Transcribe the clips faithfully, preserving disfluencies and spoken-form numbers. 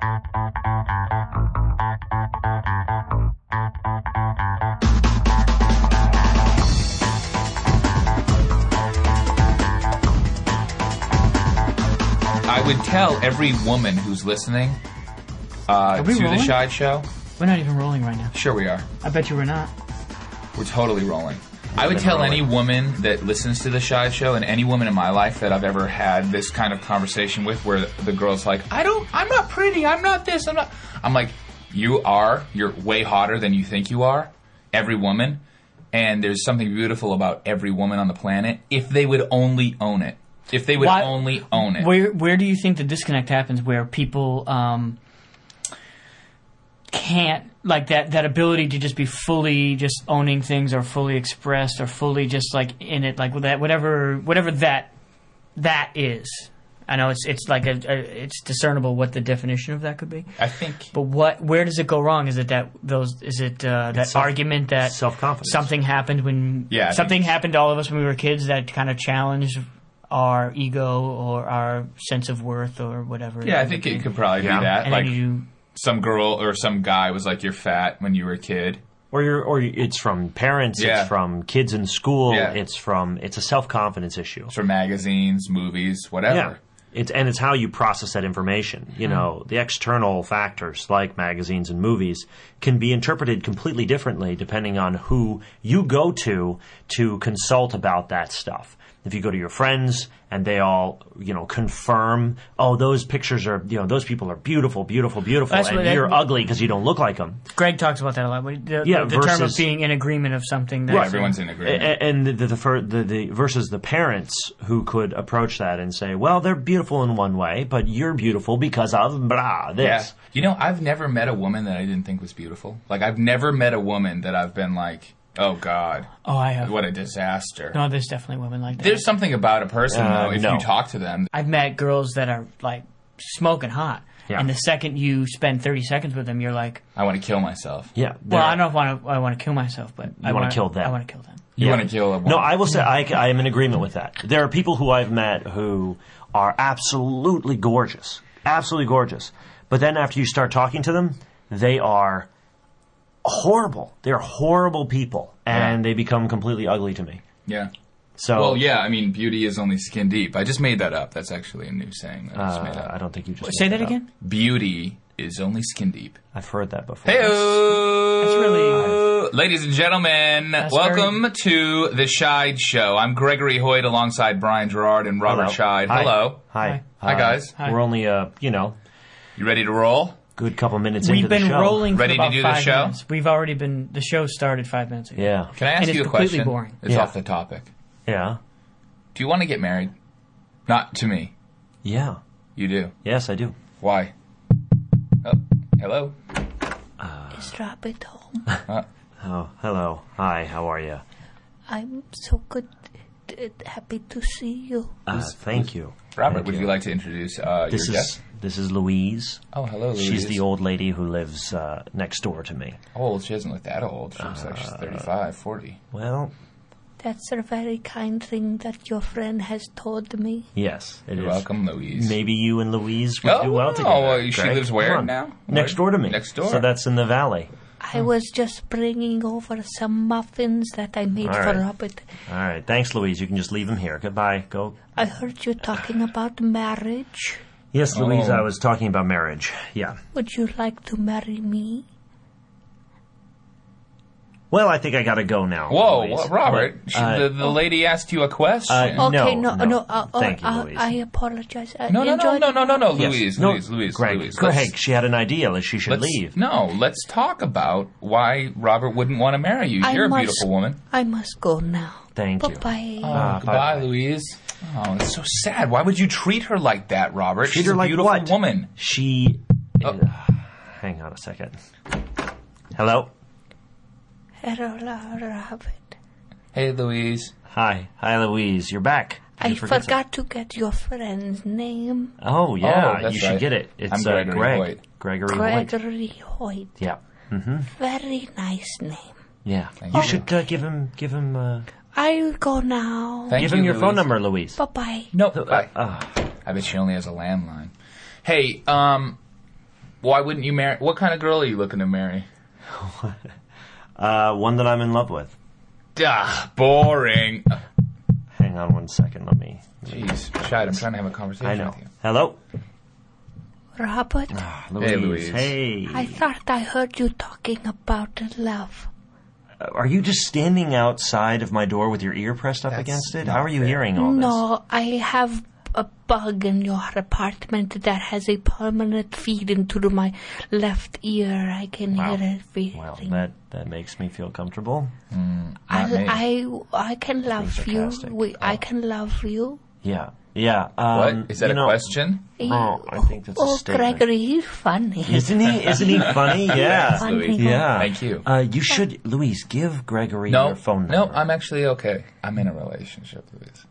I would tell every woman who's listening uh, to rolling? the Shide Show. We're not even rolling right now. Sure we are. I bet you we're not. We're totally rolling. I would tell rolling. any woman that listens to the Shide Show, and any woman in my life that I've ever had this kind of conversation with, where the girl's like, I don't, I'm not pretty, I'm not this, I'm not. I'm like, you are, you're way hotter than you think you are, every woman, and there's something beautiful about every woman on the planet if they would only own it. If they would Why- only own it. Where where do you think the disconnect happens where people um, can't, like that, that ability to just be fully just owning things or fully expressed or fully just like in it, like with that, whatever whatever that that is. I know it's it's like a, a it's discernible what the definition of that could be. I think. But what where does it go wrong? Is it that those is it uh, that self- argument that self-confidence. something happened when Yeah, I something think- happened to all of us when we were kids that kind of challenged our ego or our sense of worth or whatever. Yeah, I think it could probably Yeah. be that. And like then you, some girl or some guy was like, "You're fat" when you were a kid. Or you're, or it's from parents. Yeah. It's from kids in school. Yeah. It's from. It's a self-confidence issue. It's from magazines, movies, whatever. Yeah. It's and it's how you process that information. You know, the external factors like magazines and movies can be interpreted completely differently depending on who you go to to consult about that stuff. If you go to your friends and they all, you know, confirm, oh, those pictures are, you know, those people are beautiful, beautiful, beautiful, That's and what that- you're ugly because you don't look like them. Greg talks about that a lot. but The, Yeah, the, the term of versus- being in agreement of something. That Yeah, everyone's in agreement. A- And the, the, the, fir- the, the versus the parents who could approach that and say, well, they're beautiful in one way, but you're beautiful because of blah, this. Yeah. You know, I've never met a woman that I didn't think was beautiful. Like, I've never met a woman that I've been like, oh, God, Oh, I have. what a disaster. No, there's definitely women like that. There's something about a person, Uh, though, if no. you talk to them. I've met girls that are like smoking hot, Yeah. and the second you spend thirty seconds with them, you're like, I want to kill myself. Yeah. well, they're- I don't want to. I want to kill myself, but I wanna wanna kill them. I want to kill them. You Yeah. want to kill a woman. No, I will say I, I am in agreement with that. There are people who I've met who are absolutely gorgeous, absolutely gorgeous. But then after you start talking to them, they are horrible. They're horrible people, and Yeah. they become completely ugly to me. Yeah. So, Well, yeah, I mean, beauty is only skin deep. I just made that up. That's actually a new saying that I just made uh, up. I don't think you just Say made that up. again. Beauty is only skin deep. I've heard that before. Hey-o! That's really- Ladies and gentlemen, That's welcome to the Shide Show. I'm Gregory Hoyt alongside Brian Gerard and Robert Hello. Scheid. Hi. Hello. Hi. Hi, Uh, guys. Hi. We're only, uh, you know, You ready to roll? good couple minutes We've into the been show. rolling Ready for to about do the five show? minutes. We've already been. The show started five minutes ago. Yeah. Can I ask And it's you a completely question? boring. It's Yeah. off the topic. Yeah. Do you want to get married? Not to me. Yeah. You do. Yes, I do. Why? Oh, hello. Is Robert home? Uh, Oh, hello. Hi, how are you? I'm so good. uh, Happy to see you. Uh, thank you. Robert, Thank would you. you. like to introduce uh, This your is guest? this is Louise. Oh, hello, Louise. She's the old lady who lives uh, next door to me. Old. She doesn't look that old. She looks like she's thirty-five, forty. Well, That's a very kind thing that your friend has told me. yes, it You're is. welcome, Louise. Maybe you and Louise would Oh, do well no. together. Well, she Greg. lives where Come on. now? Next Where? door to me. Next door. So that's in the valley. I was just bringing over some muffins that I made All for right. Robert. All right. Thanks, Louise. You can just leave him here. Goodbye. Go. I heard you talking about marriage. Yes, Louise, Oh. I was talking about marriage. Yeah. Would you like to marry me? Well, I think I got to go now. Whoa, Louise. what, Robert. What? She, Uh, the, the lady asked you a question. Uh, Okay, No, no, no. no. uh, uh, Thank you, uh, Louise. I apologize. I no, no, no, enjoyed no, no, no, no, Yes. Louise, No, Louise, Louise, Greg, Louise. Greg, Let's- she had an idea that she should let's- leave. No, let's talk about why Robert wouldn't want to marry you. I You're a must- beautiful woman. I must go now. Thank you. Bye-bye. Oh, Ah, goodbye, bye-bye. Louise. Oh, it's so sad. Why would you treat her like that, Robert? Treat She's her a like beautiful what? woman. She. Oh. uh, hang on a second. Hello. Hello, Robert. Hey, Louise. Hi, hi, Louise. You're back. Did I you forget forgot to get your friend's name. some- Oh yeah, Oh, that's you should right. get it. It's I'm uh, Gregory Greg. Hoyt. Gregory Hoyt. Gregory Hoyt. Yeah. Mm-hmm. Very nice name. Yeah. Thank You you. should uh, give him give him uh, I'll go now. Thank give you, him your Louise. phone number, Louise. Bye-bye. No, bye. Uh, I bet she only has a landline. Hey, um, why wouldn't you marry? What kind of girl are you looking to marry? Uh, one that I'm in love with. Duh, boring. Hang on one second. Let me. Jeez, Shad, I'm trying to have a conversation I know. with you. Hello? Robert, Ah, Hey, Louise. Hey. I thought I heard you talking about love. Uh, Are you just standing outside of my door with your ear pressed up That's against it? not How are you fair. hearing all this? No, I have a bug in your apartment that has a permanent feed into my left ear. I can Wow. hear everything. Well, that, that makes me feel comfortable. Not me. I, I, I can love you. sarcastic. We, I can love you. Yeah. Yeah. Um, What? Is that you a know, question? Oh, I think that's a oh, statement. Gregory, he's funny. Isn't he? Isn't he funny? Yeah. Thanks, Louise. Yeah. Thank you. Uh, you should, Louise, give Gregory No, your phone no, number. I'm actually okay. I'm in a relationship, Louise.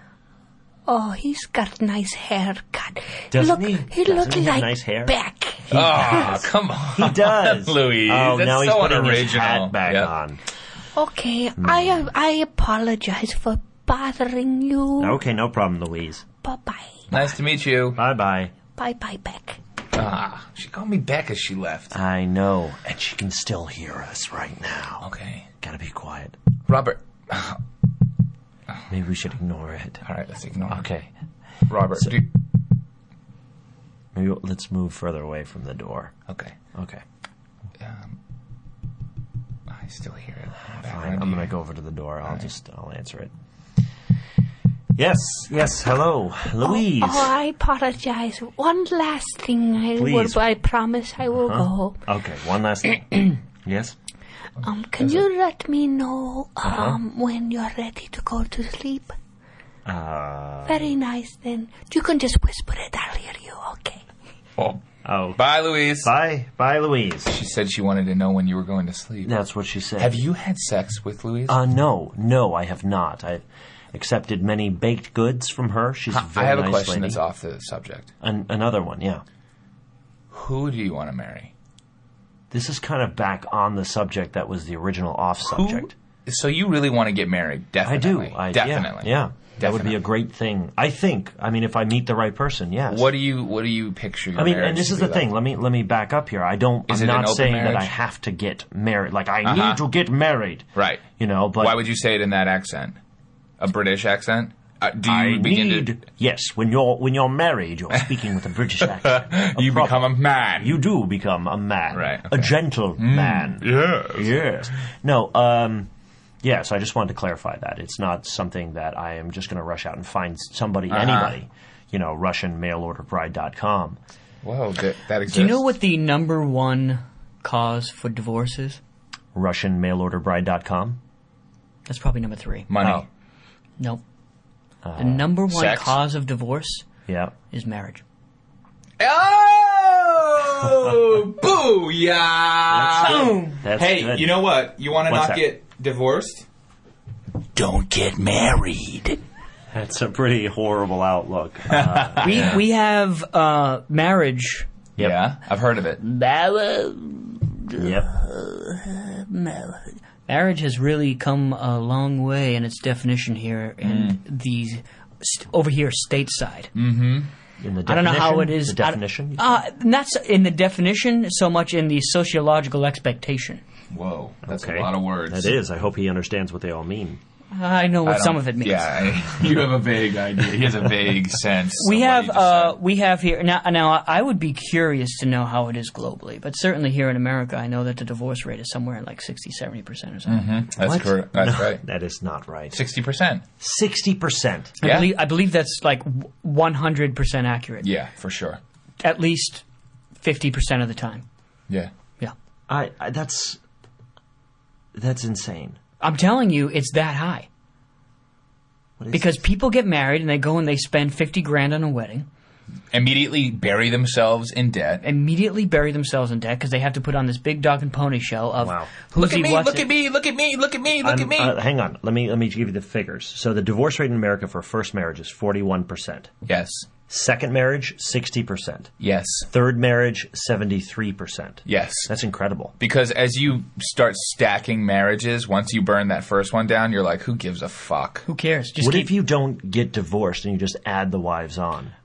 Oh, he's got nice haircut. Doesn't Look, he? He Doesn't looks he have like nice hair? Beck. Oh, come on. He does. Louise. Oh, That's now he's so putting unoriginal. his hat back Yep. on. Okay, I I apologize for bothering you. Okay, no problem, Louise. Bye bye. Nice to meet you. Bye-bye. Bye bye, Beck. Ah, she called me back as she left. I know, and she can still hear us right now. Okay. Gotta be quiet. Robert. Maybe we should ignore it. All right, let's ignore it. Okay. Robert. So- do you- Maybe let's move further away from the door. okay. Okay. Um, I still hear it. in the Fine. background I'm gonna here. go over to the door. I'll right. just I'll answer it. Yes, yes, hello. Louise. Oh, I apologize. One last thing. I Please. will. I promise I will Huh? Okay, one last thing. Yes? go. Um, can you let me know Uh-huh. um when you're ready to go to sleep? Uh Very nice. Then you can just whisper it. I'll hear you. Okay. Oh. oh. Bye, Louise. Bye. Bye, Louise. She said she wanted to know when you were going to sleep. That's what she said. Have you had sex with Louise? Uh no, no, I have not. I've accepted many baked goods from her. She's a I very have a nice question lady. that's off the subject. An- another one, yeah. Who do you want to marry? This is kind of back on the subject that was the original off subject. Who? So you really want to get married? I do. Definitely. I, Definitely. Yeah, yeah. That would be a Definitely. great thing. I think. I mean, if I meet the right person, yes. What do you What do you picture? Your I mean, marriage and this to is be the thing. like? Let me let me back up here. I don't. Is I'm it an not open saying that marriage? I have to get married. Like I Uh-huh. need to get married. Right. You know, but Why would you say it in that accent? A British accent? Uh, do you I begin need. to? Yes, when you're when you're married, you're speaking with a British accent. A You proper- become a man. You do become a man. Right, A okay. Mm. gentle man. Yes. Yes. No, um, yeah, so I just wanted to clarify that. It's not something that I am just going to rush out and find somebody, Uh-huh. anybody, you know, Russian mail order bride dot com. Whoa, that, that exists. Do you know what the number one cause for divorce is? Russian mail order bride dot com. That's probably number three. Money. Oh. Nope. the number one sex? cause of divorce Yeah. is marriage. Oh, booyah! That's Hey, good. you know what? You want to What's not that? get divorced? Don't get married. That's a pretty horrible outlook. Uh, We we have uh, marriage. Yep. Yeah, I've heard of it. yep. Marriage has really come a long way in its definition here, and these st- over here stateside. In the I don't know how it definition? is. The definition? I, uh, not so in the definition, so much in the sociological expectation. Whoa, that's Okay. a lot of words. That is. I hope he understands what they all mean. I know I what some don't- of it means. Yeah, I, you have a vague idea. He has a vague sense. We of what have he just uh, said. we have here now. Now, I would be curious to know how it is globally, but certainly here in America, I know that the divorce rate is somewhere in like sixty, seventy percent or something. That's What? correct. That's No, right. That is not right. Sixty percent. Sixty percent. I Yeah. believe I believe that's like one hundred percent accurate. Yeah, for sure. At least fifty percent of the time. Yeah. Yeah, I, I that's that's insane. I'm telling you, it's that high. What is Because people get married and they go and they spend fifty grand on a wedding, Immediately bury themselves in debt. immediately bury themselves in debt because they have to put on this big dog and pony show of Wow. who's Look at he, me! what's Look it. at me! Look at me! Look at me! Look at I'm- me! uh, hang on. Let me let me give you the figures. So the divorce rate in America for first marriage is forty-one percent. Yes. Second marriage, sixty percent. Yes. Third marriage, seventy-three percent. Yes. That's incredible. Because as you start stacking marriages, once you burn that first one down, you're like, who gives a fuck? Who cares? Just What keep. if you don't get divorced and you just add the wives on?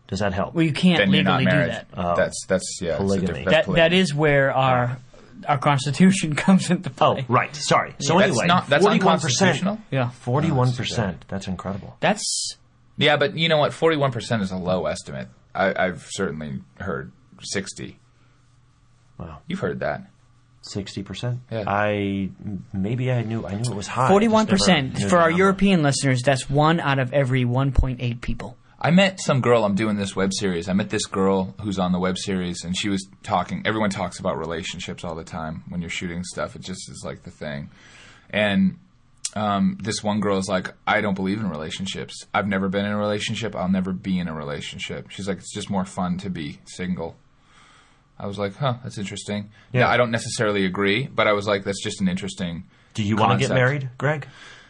Does that help? Well, you can't Then you're not legally do married. that. Oh. That's that's yeah. it's a Polygamy. diff- That that's that polygamy. is where our our Constitution comes into Oh, play. right. Sorry. So That's anyway, not- that's forty-one percent. unconstitutional? Yeah, Forty-one percent. That's incredible. that's Yeah, but you know what? Forty-one percent is a low estimate. I, I've certainly heard sixty. Wow. You've heard that. Sixty percent. Yeah. I maybe I knew I knew it was high. I just forty-one never percent knew for the our number. European listeners. That's one out of every one point eight people. I met some girl. I'm doing this web series. I met this girl who's on the web series, and she was talking. Everyone talks about relationships all the time when you're shooting stuff. It just is like the thing. And um, this one girl is like, I don't believe in relationships. I've never been in a relationship. I'll never be in a relationship. She's like, it's just more fun to be single. I was like, huh, that's interesting. Yeah, Yeah. I don't necessarily agree, but I was like, that's just an interesting. Do you want to get concept. married, Greg?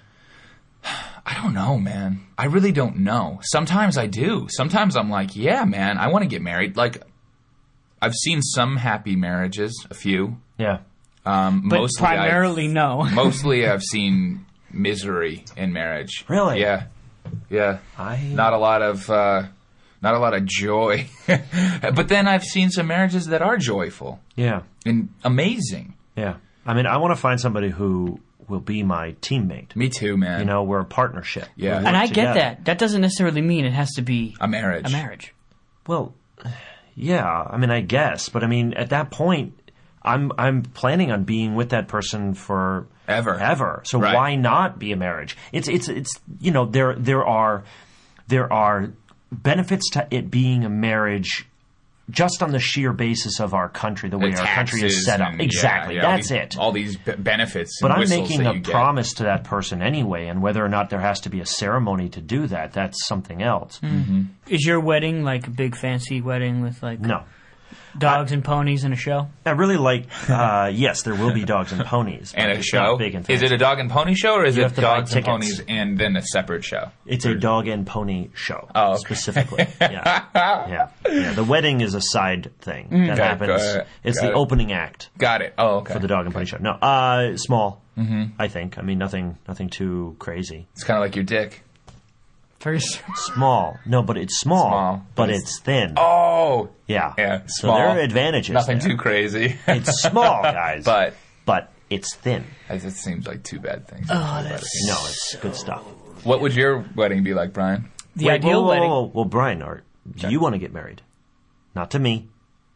I don't know, man. I really don't know. Sometimes I do. Sometimes I'm like, yeah, man, I want to get married. Like, I've seen some happy marriages, a few. Yeah. Um, But mostly primarily, I've, no. mostly I've seen misery in marriage. Really? Yeah, yeah. I Not a lot of, uh, not a lot of joy. But then I've seen some marriages that are joyful Yeah. and amazing. Yeah. I mean, I want to find somebody who will be my teammate. Me too, man. You know, we're a partnership. Yeah. We And work And I get together. that. That doesn't necessarily mean it has to be a marriage. a marriage. Well, yeah. I mean, I guess, but I mean, at that point, I'm I'm planning on being with that person for Ever. ever. So Right. why not be a marriage? It's it's it's you know there there are there are benefits to it being a marriage. Just on the sheer basis of our country, the way The our country is taxes set up. and- exactly. yeah, yeah, all That's these- it. All these b- benefits. But and I'm whistles making that a you get. promise to that person anyway, and whether or not there has to be a ceremony to do that, that's something else. Mm. Is your wedding like a big fancy wedding with like No. dogs and ponies and a show? I really like, uh, yes, there will be dogs and ponies. but And a it's show. not big and Is fancy. it a dog and pony show, or is You it have to buy dogs and tickets. ponies and then a separate show? It's a dog and pony show. Oh, okay. Specifically. Yeah. yeah. Yeah. The wedding is a side thing that Got it, happens. got it, It's got the it. opening act Got it. Oh, okay. for the dog and pony show. No, uh, small, mm-hmm. I think. I mean, nothing, nothing too crazy. It's kind of like your dick. Very Small. No, but it's small, Small, but but it's thin. Oh, Yeah. yeah. So Small. there are advantages. Nothing there. too crazy. It's small, guys. but but it's thin. it just seems like two bad things. Oh, that's No, it's good stuff. What would your wedding be like, Brian? the Wait, ideal whoa, whoa, wedding. whoa, whoa. Well, Brian, are, do you want to get married? Not to me.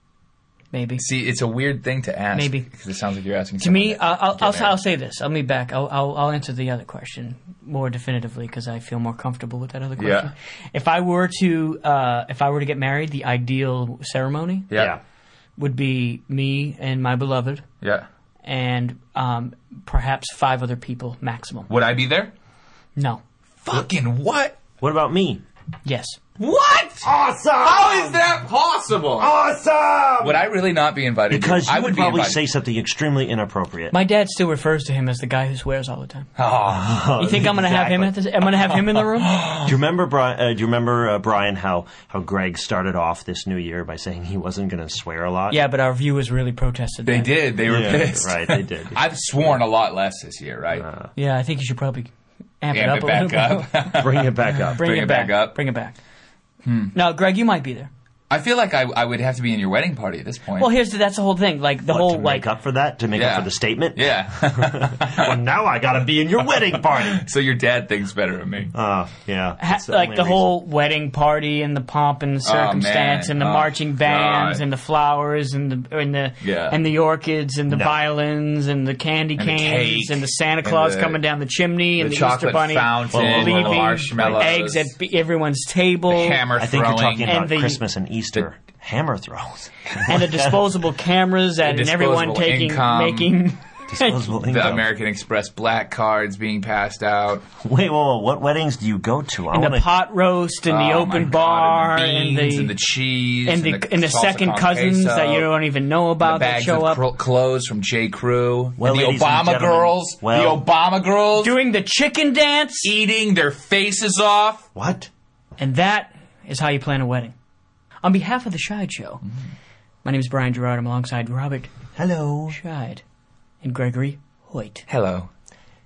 Maybe. See, it's a weird thing to ask. Maybe. because it sounds like you're asking. To me, someone I'll, to I'll, get I'll, married. I'll say this. I'll be back. I'll, I'll, I'll answer the other question more definitively because I feel more comfortable with that other question. Yeah. If I were to, uh, if I were to get married, the ideal ceremony Yeah. would be me and my beloved, Yeah. and um, perhaps five other people maximum. Would I be there? No. Fucking what? What about me? Yes. What? Awesome! How is that possible? Awesome! Would I really not be invited? Because you I would, would be probably invited. say something extremely inappropriate. My dad still refers to him as the guy who swears all the time. Oh, You think I'm going to have him at exactly. this? I'm going to have him in the room? Do you remember, Brian? Uh, do you remember uh, Brian? How how Greg started off this new year by saying he wasn't going to swear a lot? Yeah, but our viewers really protested they that. did. They were Yeah, pissed. right, they did. I've sworn a lot less this year, right? Yeah, I think you should probably amp, it Amp up it a back little bit. up. Bring it back up. Bring, Bring it, it back. back up. Bring it back. Now, Greg, you might be there. I feel like I, I would have to be in your wedding party at this point. Well, here's the, that's the whole thing. Like the What, whole to like make up for that, to make Yeah. up for the statement. yeah. Well, now I got to be in your wedding party. So your dad thinks better of me. Oh, yeah. ha- That's the like only the reason. whole wedding party and the pomp and the circumstance man. and the Oh, marching bands God. and the flowers and the and the Yeah. and the orchids and the No. violins and the candy And the canes cake and the Santa and Claus the- coming down the chimney the and the chocolate Easter bunny fountain and the leaving marshmallows. eggs at b- everyone's table Hammer I think throwing. you're talking And about the- Christmas and Easter. Hammer throws. and the disposable cameras and, and everyone disposable taking income. making Disposable the income. American Express black cards being passed out. Wait, whoa, whoa, what weddings do you go to? I and the wanna- pot roast and the Oh, my open God, bar and the, and beans the and the cheese and the and the salsa second con cousins queso, that you don't even know the about that bags show of up cro- clothes from J. Crew, Well, and the ladies and Obama gentlemen, girls, well- the Obama girls doing the chicken dance, eating their faces off. What? and that is how you plan a wedding. On behalf of the Scheid Show, my name is Brian Gerard. I'm alongside Robert Hello. Scheid and Gregory Hoyt. Hello.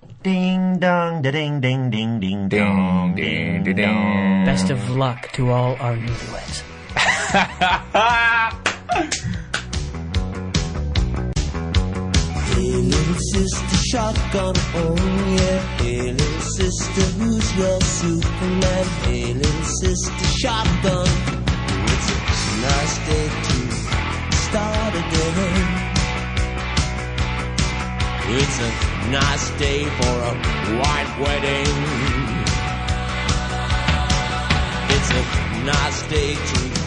Ding dong, da ding ding ding ding dong, Ding, ding, ding. Best of luck to all our newlyweds. Hey little sister shotgun, oh yeah. Hey little sister, who's your Superman? Hey little sister shotgun, it's a nice day to start again. It's a nice day for a white wedding. It's a nice day to